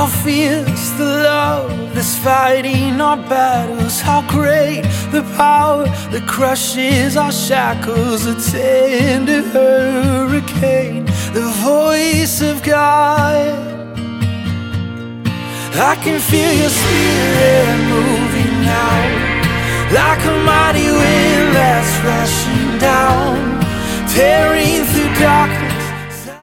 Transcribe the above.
How fierce the love that's fighting our battles. How great the power that crushes our shackles. A tender hurricane, the voice of God. I can feel your spirit moving now